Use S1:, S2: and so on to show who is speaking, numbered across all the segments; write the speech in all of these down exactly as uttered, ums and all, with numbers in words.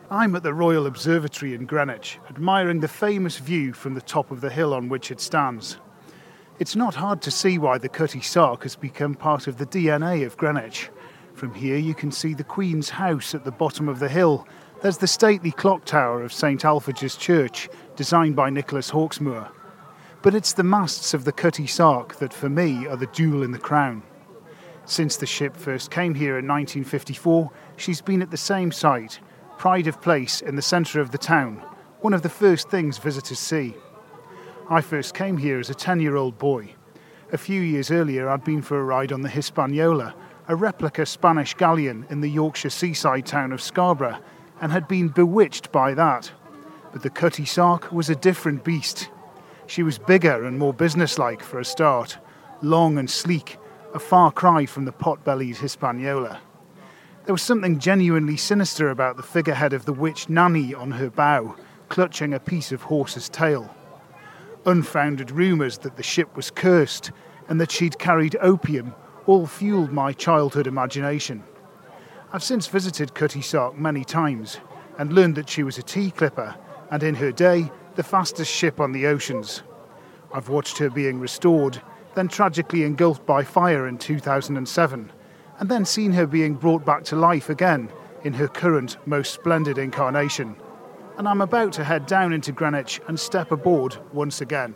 S1: I'm at the Royal Observatory in Greenwich, admiring the famous view from the top of the hill on which it stands. It's not hard to see why the Cutty Sark has become part of the D N A of Greenwich. From here you can see the Queen's house at the bottom of the hill. There's the stately clock tower of St Alphonsus Church, designed by Nicholas Hawksmoor. But it's the masts of the Cutty Sark that, for me, are the jewel in the crown. Since the ship first came here in nineteen fifty-four, she's been at the same site, pride of place in the centre of the town, one of the first things visitors see. I first came here as a ten-year-old boy. A few years earlier I'd been for a ride on the Hispaniola, a replica Spanish galleon in the Yorkshire seaside town of Scarborough, and had been bewitched by that. But the Cutty Sark was a different beast. She was bigger and more businesslike for a start, long and sleek, a far cry from the pot-bellied Hispaniola. There was something genuinely sinister about the figurehead of the witch Nanny on her bow, clutching a piece of horse's tail. Unfounded rumours that the ship was cursed and that she'd carried opium all fueled my childhood imagination. I've since visited Cutty Sark many times and learned that she was a tea clipper and in her day the fastest ship on the oceans. I've watched her being restored, then tragically engulfed by fire in two thousand seven, and then seen her being brought back to life again in her current most splendid incarnation. And I'm about to head down into Greenwich and step aboard once again.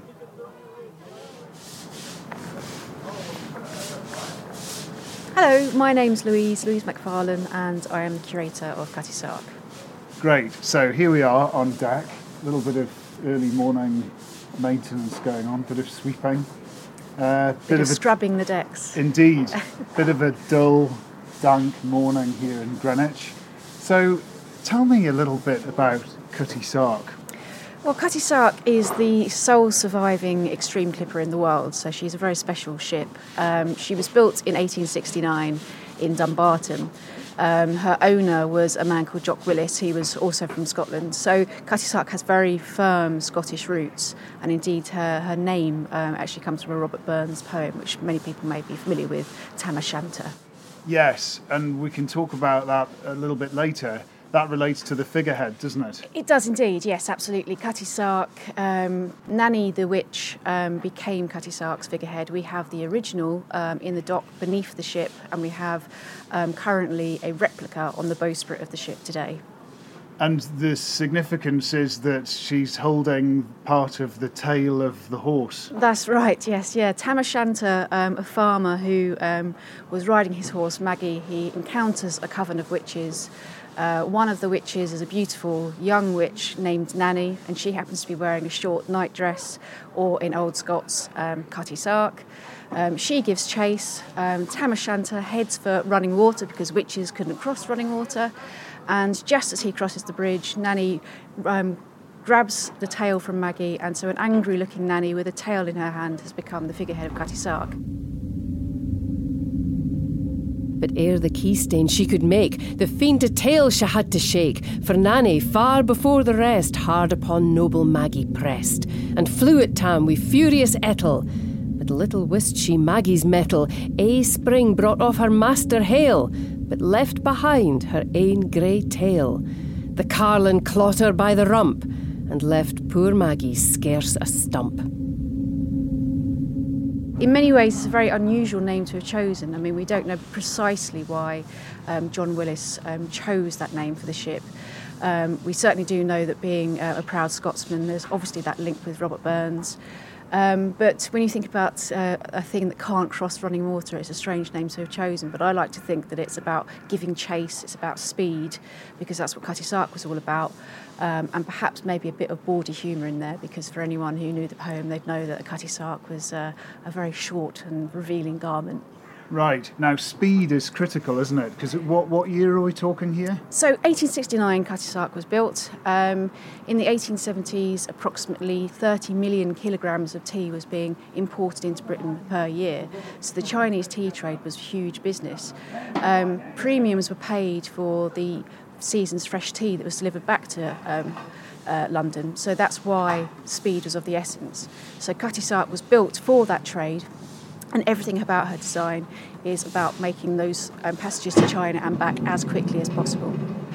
S2: Hello, my name's Louise, Louise McFarlane, and I am the curator of Cutty Sark.
S1: Great, so here we are on deck, a little bit of early morning maintenance going on, bit of sweeping. Uh, bit,
S2: bit of,
S1: of a,
S2: scrubbing the decks.
S1: Indeed. Bit of a dull, dank morning here in Greenwich. So tell me a little bit about Cutty Sark.
S2: Well, Cutty Sark is the sole surviving extreme clipper in the world, so she's a very special ship. Um, she was built in eighteen sixty-nine in Dumbarton. Um, her owner was a man called Jock Willis. He was also from Scotland. So Cutty Sark has very firm Scottish roots, and indeed her, her name um, actually comes from a Robert Burns poem, which many people may be familiar with, Tam O'Shanter.
S1: Yes, and we can talk about that a little bit later. That relates to the figurehead, doesn't it?
S2: It does indeed, yes, absolutely. Cutty Sark, um, Nanny the Witch um, became Cutty Sark's figurehead. We have the original um, in the dock beneath the ship, and we have um, currently a replica on the bowsprit of the ship today.
S1: And the significance is that she's holding part of the tail of the horse.
S2: That's right, yes, yeah. Tam O'Shanter, um, a farmer who um, was riding his horse, Maggie, he encounters a coven of witches. Uh, one of the witches is a beautiful young witch named Nanny, and she happens to be wearing a short nightdress, or in Old Scots, um, Cutty Sark. Um, she gives chase. Um, Tam O'Shanter heads for running water because witches couldn't cross running water. And just as he crosses the bridge, Nanny um, grabs the tail from Maggie, and so an angry-looking Nanny with a tail in her hand has become the figurehead of Cutty Sark.
S3: But ere the keystane she could make, the fiend a tail she had to shake, for Nanny, far before the rest, hard upon noble Maggie pressed, and flew at Tam with furious ettle. But little wist she Maggie's mettle, ae spring brought off her master hale, but left behind her ain grey tail. The carlin caught her by the rump, and left poor Maggie scarce a stump.
S2: In many ways, it's a very unusual name to have chosen. I mean, we don't know precisely why um, John Willis um, chose that name for the ship. Um, we certainly do know that being uh, a proud Scotsman, there's obviously that link with Robert Burns. Um, but when you think about uh, a thing that can't cross running water, it's a strange name to have chosen. But I like to think that it's about giving chase, it's about speed, because that's what Cutty Sark was all about. Um, and perhaps maybe a bit of bawdy humour in there, because for anyone who knew the poem, they'd know that a Cutty Sark was uh, a very short and revealing garment.
S1: Right. Now, speed is critical, isn't it? Because what, what year are we talking here?
S2: So, eighteen sixty-nine, Cutty Sark was built. Um, in the eighteen seventies, approximately thirty million kilograms of tea was being imported into Britain per year. So the Chinese tea trade was huge business. Um, premiums were paid for the season's fresh tea that was delivered back to um, uh, London. So that's why speed was of the essence. So Cutty Sark was built for that trade. And everything about her design is about making those um, passages to China and back as quickly as possible.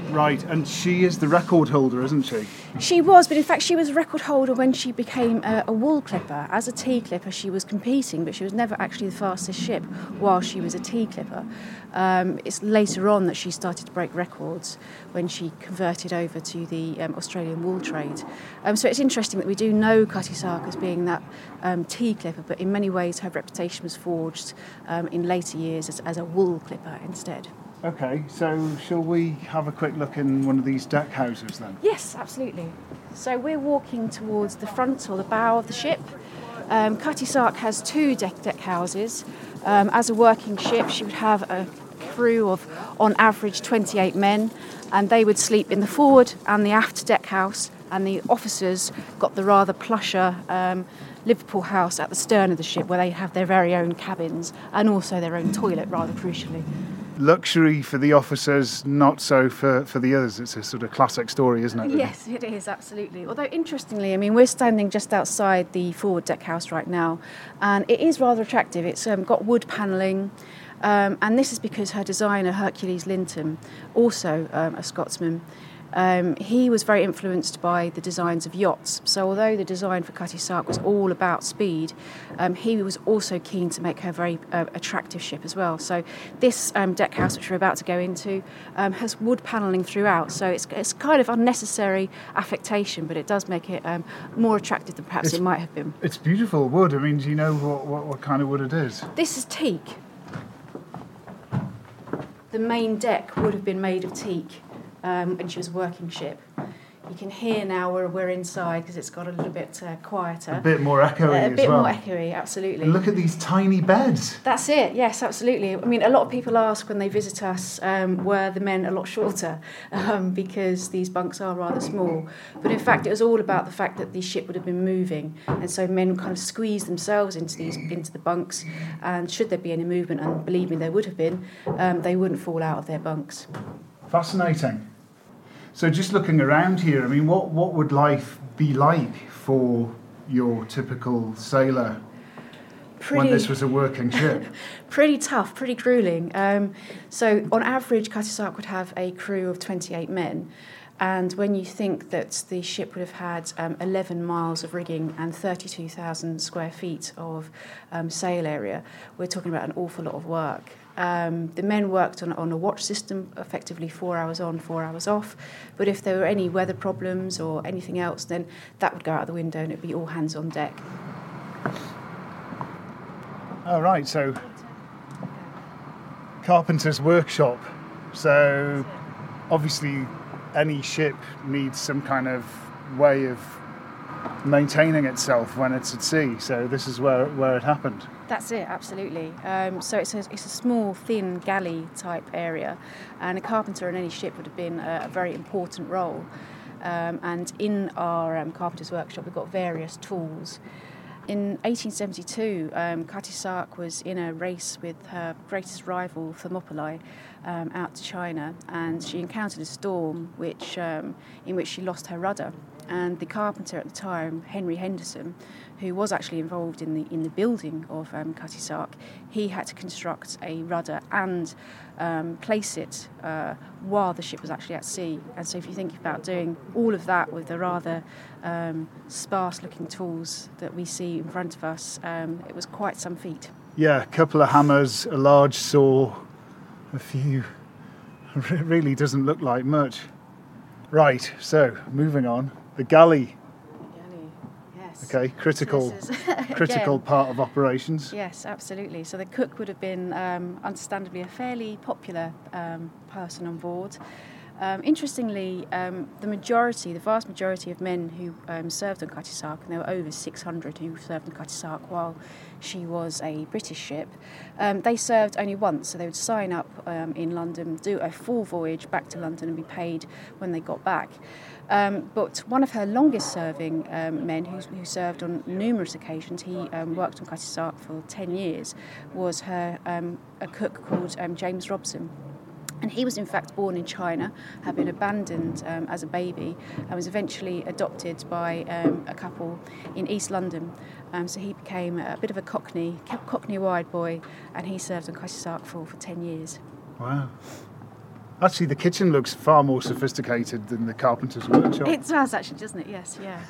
S1: Right, and she is the record holder, isn't she?
S2: She was, but in fact she was a record holder when she became a, a wool clipper. As a tea clipper she was competing, but she was never actually the fastest ship while she was a tea clipper. Um, it's later on that she started to break records when she converted over to the um, Australian wool trade. Um, so it's interesting that we do know Cutty Sark as being that um, tea clipper, but in many ways her reputation was forged um, in later years as, as a wool clipper instead.
S1: Okay, so shall we have a quick look in one of these deck houses then?
S2: Yes, absolutely. So we're walking towards the front or the bow of the ship. Um, Cutty Sark has two deck deck houses. Um, as a working ship, she would have a crew of, on average, twenty-eight men, and they would sleep in the forward and the aft deck house, and the officers got the rather plusher um, Liverpool house at the stern of the ship, where they have their very own cabins and also their own toilet, rather crucially.
S1: Luxury for the officers, not so for, for the others. It's a sort of classic story, isn't it? Really?
S2: Yes, it is, absolutely. Although, interestingly, I mean, we're standing just outside the forward deck house right now, and it is rather attractive. It's um, got wood panelling, um, and this is because her designer, Hercules Linton, also um, a Scotsman, Um, he was very influenced by the designs of yachts. So although the design for Cutty Sark was all about speed, um, he was also keen to make her a very uh, attractive ship as well. So this um, deck house, which we're about to go into, um, has wood panelling throughout. So it's, it's kind of unnecessary affectation, but it does make it um, more attractive than perhaps
S1: It's-
S2: it might have been.
S1: It's beautiful wood. I mean, do you know what, what, what kind of wood it is?
S2: This is teak. The main deck would have been made of teak. Um, when she was a working ship. You can hear now we're, we're inside because it's got a little bit uh, quieter.
S1: A bit more echoey
S2: Uh, a
S1: as
S2: bit
S1: well.
S2: more echoey, absolutely.
S1: And look at these tiny beds.
S2: That's it, yes, absolutely. I mean, a lot of people ask when they visit us, um, were the men a lot shorter? Um, because these bunks are rather small. But in fact, it was all about the fact that the ship would have been moving. And so men kind of squeezed themselves into these into the bunks. And should there be any movement, and believe me, there would have been, um, they wouldn't fall out of their bunks.
S1: Fascinating. So just looking around here, I mean, what, what would life be like for your typical sailor
S2: Pretty,
S1: when this was a working ship?
S2: Pretty tough, pretty gruelling. Um, so on average, Cutty Sark would have a crew of twenty-eight men. And when you think that the ship would have had um, eleven miles of rigging and thirty-two thousand square feet of um, sail area, we're talking about an awful lot of work. Um, the men worked on, on a watch system, effectively four hours on, four hours off. But if there were any weather problems or anything else, then that would go out the window and it'd be all hands on deck.
S1: Oh, right, so carpenter's workshop. So obviously any ship needs some kind of way of maintaining itself when it's at sea. So this is where where it happened.
S2: That's it, absolutely. Um, so it's a, it's a small, thin galley type area, and a carpenter in any ship would have been a, a very important role. Um, and in our um, carpenter's workshop, we've got various tools. In eighteen seventy-two, um, Cutty Sark was in a race with her greatest rival, Thermopylae, um, out to China, and she encountered a storm which um, in which she lost her rudder. And the carpenter at the time, Henry Henderson, who was actually involved in the in the building of um, Cutty Sark, he had to construct a rudder and um, place it uh, while the ship was actually at sea. And so if you think about doing all of that with the rather um, sparse-looking tools that we see in front of us, um, it was quite some feat.
S1: Yeah, a couple of hammers, a large saw, a few. It really doesn't look like much. Right, so moving on. The galley.
S2: Galley, yes.
S1: Okay, critical,
S2: So this is,
S1: critical
S2: again,
S1: part of operations.
S2: Yes, absolutely. So the cook would have been, um, understandably, a fairly popular um, person on board. Um, interestingly, um, the majority, the vast majority of men who um, served on Cutty Sark, and there were over six hundred who served on Cutty Sark while she was a British ship, um, they served only once. So they would sign up um, in London, do a full voyage back to London and be paid when they got back. Um, but one of her longest-serving um, men, who, who served on numerous occasions, he um, worked on Cutty Sark for ten years, was her um, a cook called um, James Robson. And he was in fact born in China, had been abandoned um, as a baby, and was eventually adopted by um, a couple in East London. Um, so he became a bit of a Cockney, Cockney-wide boy, and he served on Cutty Sark for, for ten years.
S1: Wow. Actually, the kitchen looks far more sophisticated than the carpenter's workshop.
S2: It does, actually, doesn't it? Yes, yeah.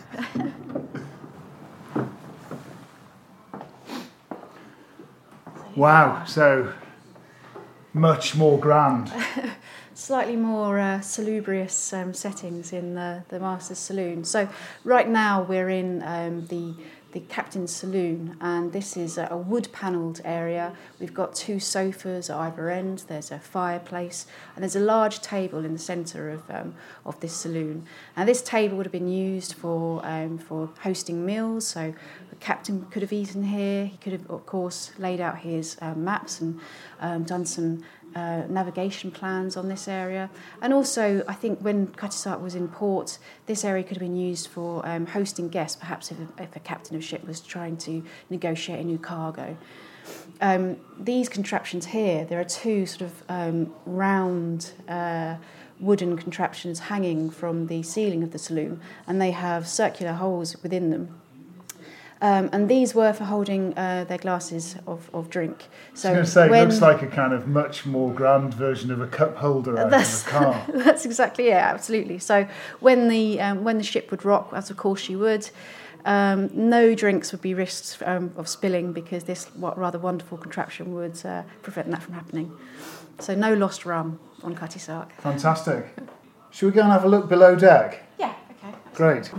S1: Wow, so much more grand.
S2: Slightly more uh, salubrious um, settings in the, the master's saloon. So right now we're in um, the the captain's saloon, and this is a, a wood-panelled area. We've got two sofas at either end. There's a fireplace, and there's a large table in the centre of um, of this saloon. And this table would have been used for um, for hosting meals. So the captain could have eaten here. He could have, of course, laid out his uh, maps and um, done some Uh, navigation plans on this area. And also, I think when Cutty Sark was in port, this area could have been used for um, hosting guests, perhaps if a, if a captain of ship was trying to negotiate a new cargo. Um, these contraptions here, there are two sort of um, round uh, wooden contraptions hanging from the ceiling of the saloon, and they have circular holes within them. Um, and these were for holding uh, their glasses of, of drink. So
S1: I was going to say,
S2: when,
S1: it looks like a kind of much more grand version of a cup holder out
S2: that's,
S1: of a car.
S2: That's exactly it, absolutely. So when the um, when the ship would rock, as of course she would, um, no drinks would be risked um, of spilling, because this what rather wonderful contraption would uh, prevent that from happening. So no lost rum on Cutty Sark.
S1: Fantastic. Should we go and have a look below deck?
S2: Yeah, okay.
S1: Great.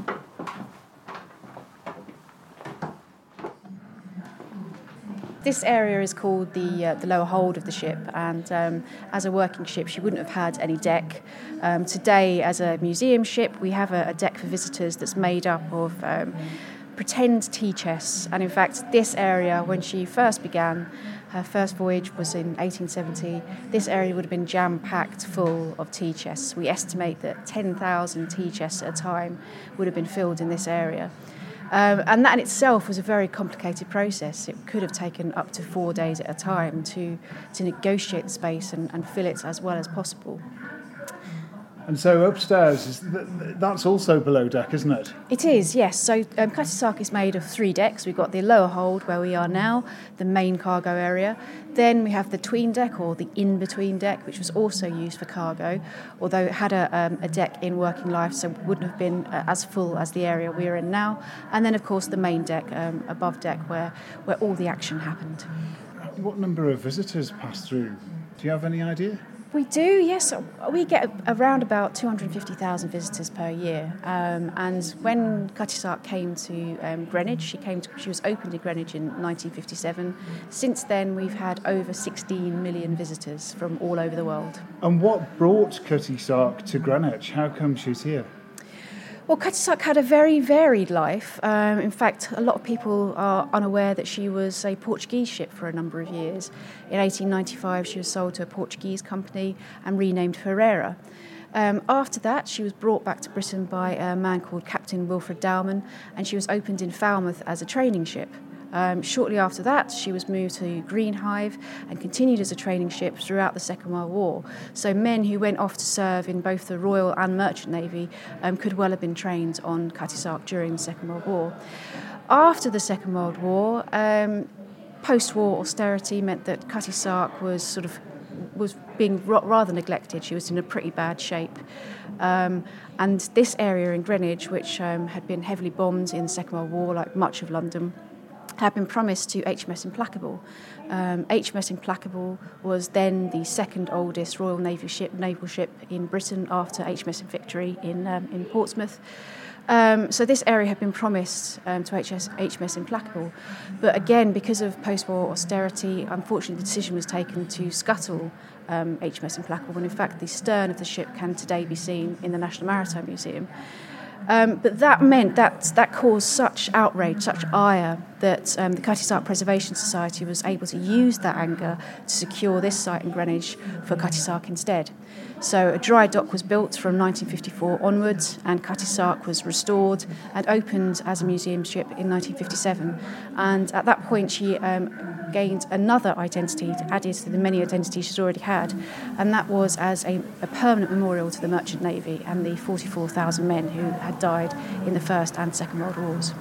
S2: This area is called the uh, the lower hold of the ship, and um, as a working ship, she wouldn't have had any deck. Um, today, as a museum ship, we have a, a deck for visitors that's made up of um, pretend tea chests. And in fact, this area, when she first began, her first voyage was in eighteen seventy. This area would have been jam-packed full of tea chests. We estimate that ten thousand tea chests at a time would have been filled in this area. Um, and that in itself was a very complicated process. It could have taken up to four days at a time to, to negotiate the space and, and fill it as well as possible.
S1: And so upstairs, is th- that's also below deck, isn't it?
S2: It is, yes. So um, Cutty Sark is made of three decks. We've got the lower hold, where we are now, the main cargo area. Then we have the tween deck, or the in-between deck, which was also used for cargo, although it had a, um, a deck in working life, so it wouldn't have been uh, as full as the area we're in now. And then, of course, the main deck, um, above deck, where, where all the action happened.
S1: What number of visitors pass through? Do you have any idea?
S2: We do, yes. We get around about two hundred fifty thousand visitors per year. Um, and when Cutty Sark came to um, Greenwich, she came. To, she was opened in Greenwich in nineteen fifty-seven. Since then, we've had over sixteen million visitors from all over the world.
S1: And what brought Cutty Sark to Greenwich? How come she's here?
S2: Well, Cutty Sark had a very varied life. Um, in fact, a lot of people are unaware that she was a Portuguese ship for a number of years. In eighteen ninety-five, she was sold to a Portuguese company and renamed Ferreira. Um, after that, she was brought back to Britain by a man called Captain Wilfred Dowman, and she was opened in Falmouth as a training ship. Um, shortly after that, she was moved to Greenhive and continued as a training ship throughout the Second World War. So men who went off to serve in both the Royal and Merchant Navy um, could well have been trained on Cutty Sark during the Second World War. After the Second World War, um, post-war austerity meant that Cutty Sark was sort of was being rather neglected. She was in a pretty bad shape. Um, and this area in Greenwich, which um, had been heavily bombed in the Second World War, like much of London, had been promised to H M S Implacable. Um, H M S Implacable was then the second oldest Royal Navy ship, naval ship in Britain, after H M S Victory in um, in Portsmouth. Um, so this area had been promised um, to H M S Implacable, but again, because of post-war austerity, unfortunately the decision was taken to scuttle um, H M S Implacable, when in fact the stern of the ship can today be seen in the National Maritime Museum. Um, but that meant that that caused such outrage, such ire, that um, the Cutty Sark Preservation Society was able to use that anger to secure this site in Greenwich for Cutty Sark instead. So a dry dock was built from nineteen fifty-four onwards, and Cutty Sark was restored and opened as a museum ship in nineteen fifty-seven. And at that point, she um, gained another identity, added to the many identities she's already had, and that was as a, a permanent memorial to the Merchant Navy and the forty-four thousand men who had died in the First and Second World Wars.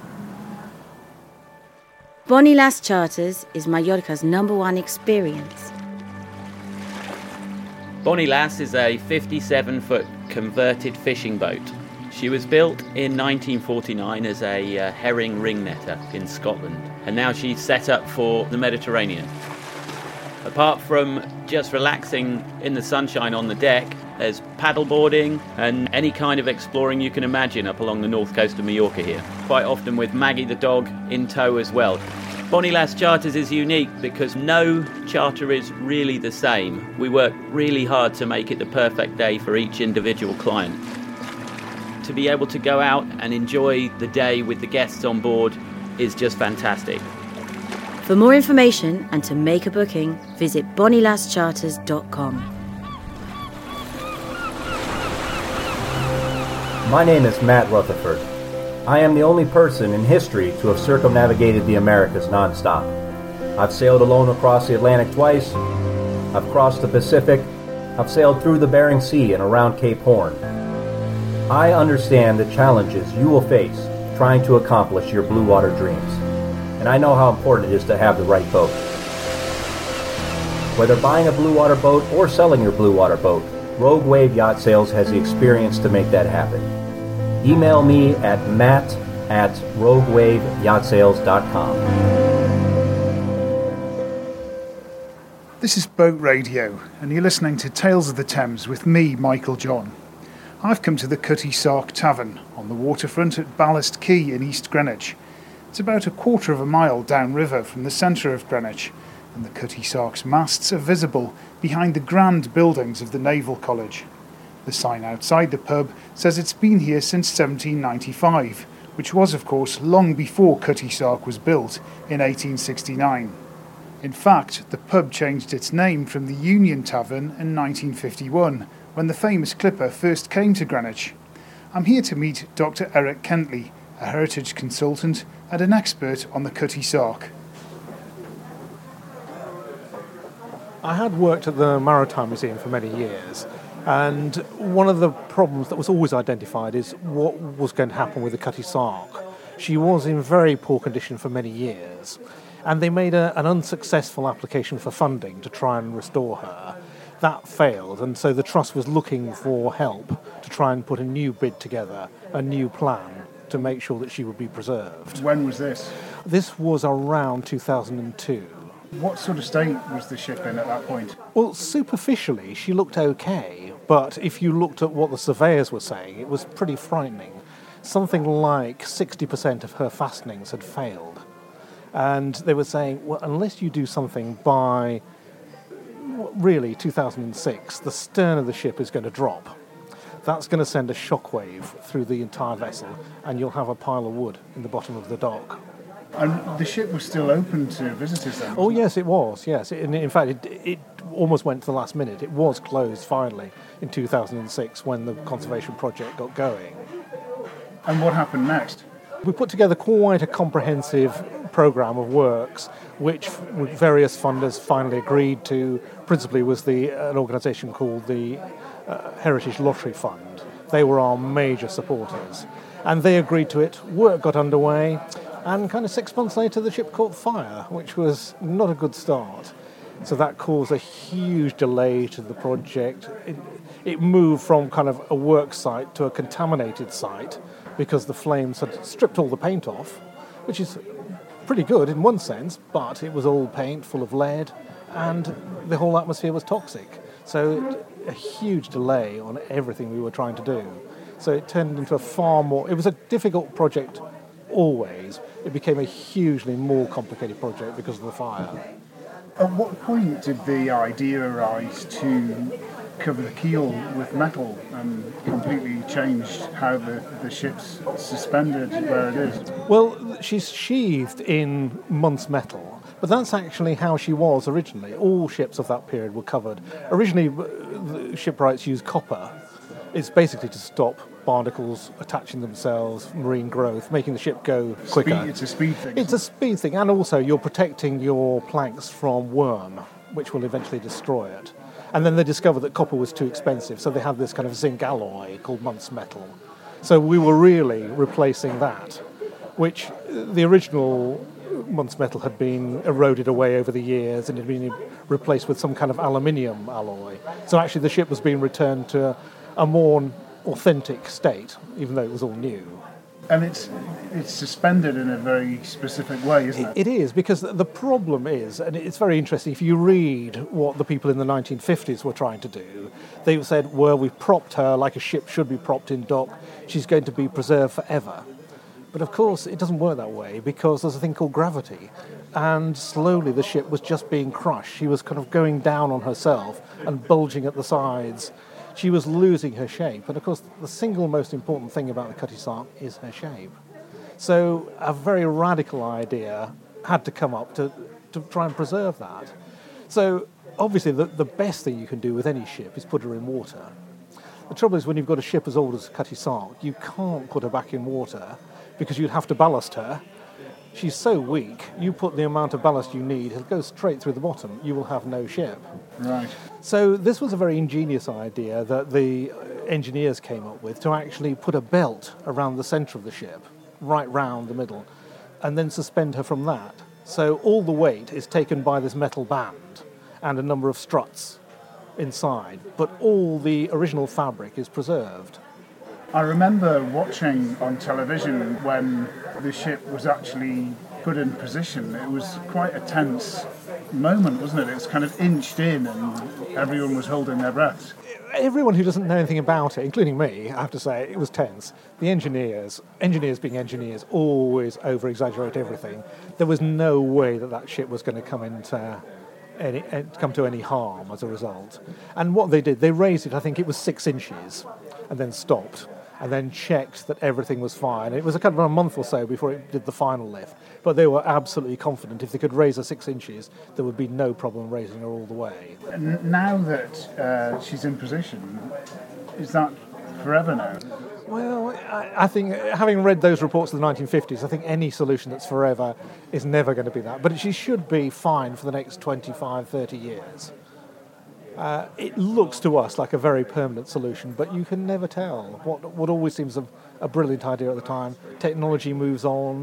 S4: Bonnie Lass Charters is Mallorca's number one experience. Bonnie Lass is a fifty-seven foot converted fishing boat. She was built in nineteen forty-nine as a uh, herring ring netter in Scotland, and now she's set up for the Mediterranean. Apart from just relaxing in the sunshine on the deck, there's paddleboarding and any kind of exploring you can imagine up along the north coast of Mallorca here, quite often with Maggie the dog in tow as well. Bonnie Lass Charters is unique because no charter is really the same. We work really hard to make it the perfect day for each individual client. To be able to go out and enjoy the day with the guests on board is just fantastic.
S5: For more information and to make a booking, visit bonnie lass charters dot com.
S6: My name is Matt Rutherford. I am the only person in history to have circumnavigated the Americas non-stop. I've sailed alone across the Atlantic twice, I've crossed the Pacific, I've sailed through the Bering Sea and around Cape Horn. I understand the challenges you will face trying to accomplish your blue water dreams, and I know how important it is to have the right boat. Whether buying a blue water boat or selling your blue water boat, Rogue Wave Yacht Sales has the experience to make that happen. Email me at matt at rogue wave yacht sales dot com.
S1: This is Boat Radio, and you're listening to Tales of the Thames with me, Michael John. I've come to the Cutty Sark Tavern on the waterfront at Ballast Quay in East Greenwich. It's about a quarter of a mile downriver from the centre of Greenwich, and the Cutty Sark's masts are visible behind the grand buildings of the Naval College. The sign outside the pub says it's been here since seventeen ninety-five, which was of course long before Cutty Sark was built in eighteen sixty-nine. In fact, the pub changed its name from the Union Tavern in nineteen fifty-one, when the famous clipper first came to Greenwich. I'm here to meet Doctor Eric Kentley, a heritage consultant and an expert on the Cutty Sark.
S7: I had worked at the Maritime Museum for many years, and one of the problems that was always identified is what was going to happen with the Cutty Sark. She was in very poor condition for many years, and they made a, an unsuccessful application for funding to try and restore her. That failed, and so the Trust was looking for help to try and put a new bid together, a new plan to make sure that she would be preserved.
S1: When was this?
S7: This was around two thousand two.
S1: What sort of state was the ship in at that point?
S7: Well, superficially, she looked okay, but if you looked at what the surveyors were saying, it was pretty frightening. Something like sixty percent of her fastenings had failed. And they were saying, well, unless you do something by, really, two thousand six, the stern of the ship is going to drop. That's going to send a shockwave through the entire vessel, and you'll have a pile of wood in the bottom of the dock.
S1: And the ship was still open to visitors then?
S7: Oh, yes, it was, yes. In, in fact, it, it almost went to the last minute. It was closed finally in two thousand six when the conservation project got going.
S1: And what happened next?
S7: We put together quite a comprehensive programme of works, which various funders finally agreed to. Principally was the an organisation called the uh, Heritage Lottery Fund. They were our major supporters. And they agreed to it. Work got underway. And kind of six months later, the ship caught fire, which was not a good start. So that caused a huge delay to the project. It, it moved from kind of a work site to a contaminated site because the flames had stripped all the paint off, which is pretty good in one sense, but it was all paint full of lead, and the whole atmosphere was toxic. So a huge delay on everything we were trying to do. So it turned into a far more... It was a difficult project always. It became a hugely more complicated project because of the fire.
S1: At what point did the idea arise to cover the keel with metal and completely change how the, the ship's suspended where it is?
S7: Well, she's sheathed in Muntz metal, but that's actually how she was originally. All ships of that period were covered. Originally, the shipwrights used copper. It's basically to stop barnacles attaching themselves, marine growth, making the ship go quicker.
S1: Speed, it's a speed thing.
S7: It's a speed thing, and also you're protecting your planks from worm, which will eventually destroy it. And then they discovered that copper was too expensive, so they had this kind of zinc alloy called Muntz metal. So we were really replacing that, which the original once metal had been eroded away over the years and it had been replaced with some kind of aluminium alloy. So actually the ship was being returned to a more authentic state, even though it was all new.
S1: And it's it's suspended in a very specific way, isn't it?
S7: It is, because the problem is, and it's very interesting, if you read what the people in the nineteen fifties were trying to do, they said, well, we've propped her like a ship should be propped in dock, she's going to be preserved forever. But of course, it doesn't work that way, because there's a thing called gravity, and slowly the ship was just being crushed. She was kind of going down on herself and bulging at the sides. She was losing her shape, and of course the single most important thing about the Cutty Sark is her shape. So a very radical idea had to come up to, to try and preserve that. So obviously the, the best thing you can do with any ship is put her in water. The trouble is when you've got a ship as old as Cutty Sark, you can't put her back in water because you'd have to ballast her. She's so weak, you put the amount of ballast you need, it'll go straight through the bottom, you will have no ship.
S1: Right.
S7: So this was a very ingenious idea that the engineers came up with, to actually put a belt around the centre of the ship, right round the middle, and then suspend her from that. So all the weight is taken by this metal band and a number of struts inside, but all the original fabric is preserved.
S1: I remember watching on television when the ship was actually put in position. It was quite a tense moment, wasn't it? It was kind of inched in and everyone was holding their breaths.
S7: Everyone who doesn't know anything about it, including me, I have to say, it was tense. The engineers, engineers being engineers, always over-exaggerate everything. There was no way that that ship was going to come into any, come to any harm as a result. And what they did, they raised it, I think it was six inches, and then stopped, and then checked that everything was fine. It was a kind of a month or so before it did the final lift, but they were absolutely confident if they could raise her six inches, there would be no problem raising her all the way.
S1: And now that uh, she's in position, is that forever now?
S7: Well, I, I think, having read those reports of the nineteen fifties, I think any solution that's forever is never going to be that. But she should be fine for the next twenty-five, thirty years. Uh, it looks to us like a very permanent solution, but you can never tell. What what always seems a, a brilliant idea at the time, technology moves on.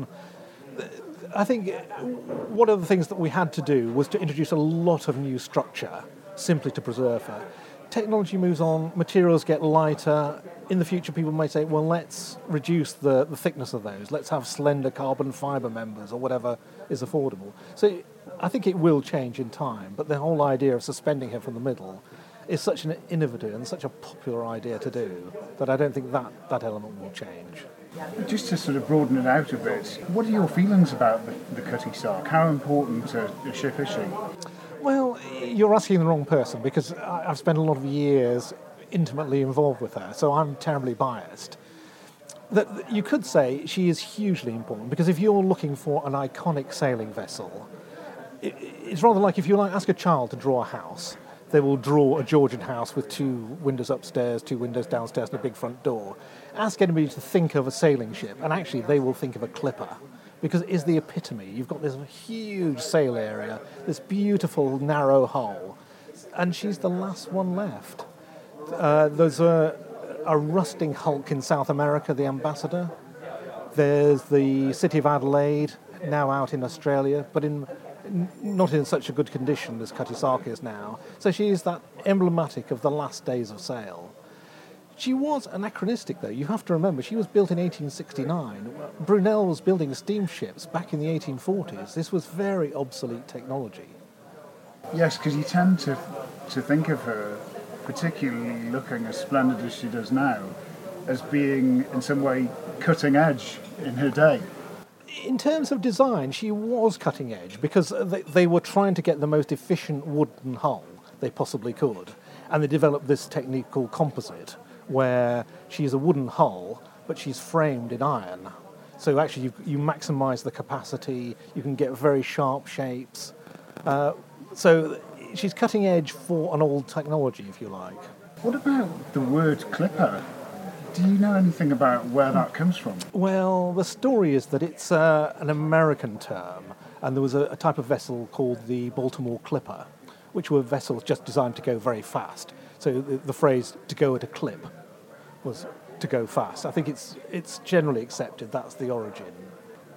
S7: I think one of the things that we had to do was to introduce a lot of new structure simply to preserve her. Technology moves on, materials get lighter. In the future, people may say, well, let's reduce the, the thickness of those. Let's have slender carbon fibre members or whatever is affordable. So I think it will change in time, but the whole idea of suspending her from the middle is such an innovative and such a popular idea to do that I don't think that, that element will change.
S1: Just to sort of broaden it out a bit, what are your feelings about the, the Cutty Sark? How important a, a ship is she?
S7: Well, you're asking the wrong person, because I've spent a lot of years intimately involved with her, so I'm terribly biased. That you could say she is hugely important, because if you're looking for an iconic sailing vessel, it's rather like if you like ask a child to draw a house, they will draw a Georgian house with two windows upstairs, two windows downstairs, and a big front door. Ask anybody to think of a sailing ship, and actually they will think of a clipper, because it is the epitome. You've got this huge sail area, this beautiful narrow hull, and she's the last one left. Uh, there's a, a rusting hulk in South America, the Ambassador. There's the City of Adelaide, now out in Australia, but in not in such a good condition as Cutty Sark is now. So she is that emblematic of the last days of sail. She was anachronistic, though. You have to remember, she was built in eighteen sixty-nine. Brunel was building steamships back in the eighteen forties. This was very obsolete technology.
S1: Yes, because you tend to to think of her, particularly looking as splendid as she does now, as being in some way cutting edge in her day.
S7: In terms of design, she was cutting edge, because they, they were trying to get the most efficient wooden hull they possibly could. And they developed this technique called composite, where she's a wooden hull, but she's framed in iron. So actually you, you maximise the capacity, you can get very sharp shapes. Uh, so she's cutting edge for an old technology, if you like.
S1: What about the word clipper? Do you know anything about where that comes from?
S7: Well, the story is that it's uh, an American term, and there was a, a type of vessel called the Baltimore Clipper, which were vessels just designed to go very fast. So the, the phrase "to go at a clip" was to go fast. I think it's it's generally accepted that's the origin.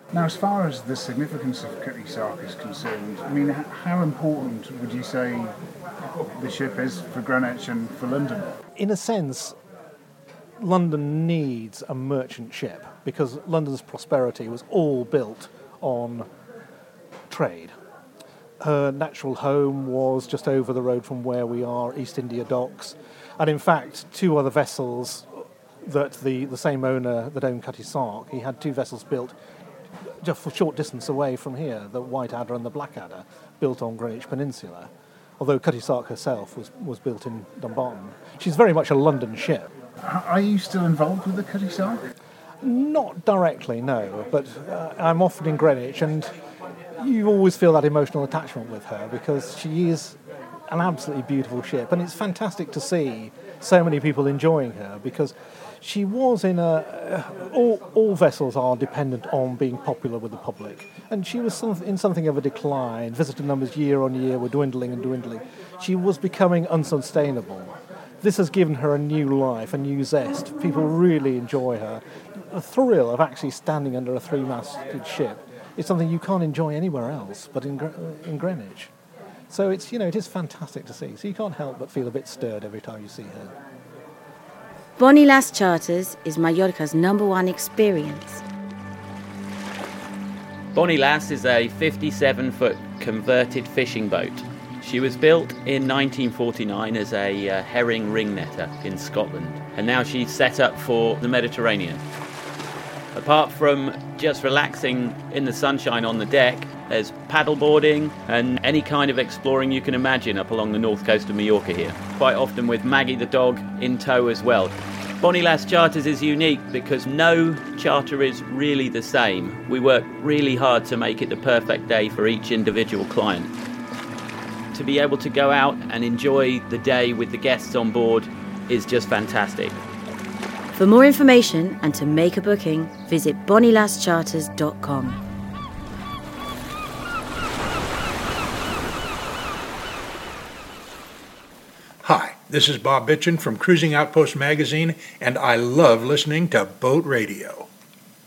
S1: Now, as far as the significance of Cutty Sark is concerned, I mean, h- how important would you say the ship is for Greenwich and for London?
S7: In a sense, London needs a merchant ship because London's prosperity was all built on trade. Her natural home was just over the road from where we are, East India Docks, and in fact, two other vessels that the, the same owner that owned Cutty Sark, he had two vessels built just a short distance away from here, the White Adder and the Black Adder, built on Greenwich Peninsula, although Cutty Sark herself was, was built in Dumbarton. She's very much a London ship.
S1: Are you still involved with the Cutty Sark?
S7: Not directly, no, but uh, I'm often in Greenwich, and you always feel that emotional attachment with her because she is an absolutely beautiful ship, and it's fantastic to see so many people enjoying her because she was in a... Uh, all, all vessels are dependent on being popular with the public, and she was some, in something of a decline. Visitor numbers year on year were dwindling and dwindling. She was becoming unsustainable. This has given her a new life, a new zest. People really enjoy her. The thrill of actually standing under a three-masted ship is something you can't enjoy anywhere else but in, in Greenwich. So it's, you know, it is fantastic to see. So you can't help but feel a bit stirred every time you see her.
S5: Bonnie Lass Charters is Mallorca's number one experience.
S4: Bonnie Lass is a fifty-seven foot converted fishing boat. She was built in nineteen forty-nine as a uh, herring ring netter in Scotland, and now she's set up for the Mediterranean. Apart from just relaxing in the sunshine on the deck, there's paddleboarding and any kind of exploring you can imagine up along the north coast of Mallorca here, quite often with Maggie the dog in tow as well. Bonnie Lass Charters is unique because no charter is really the same. We work really hard to make it the perfect day for each individual client. To be able to go out and enjoy the day with the guests on board is just fantastic.
S5: For more information and to make a booking, visit bonnie lass charters dot com.
S8: Hi, this is Bob Bitchin from Cruising Outpost Magazine, and I love listening to Boat Radio.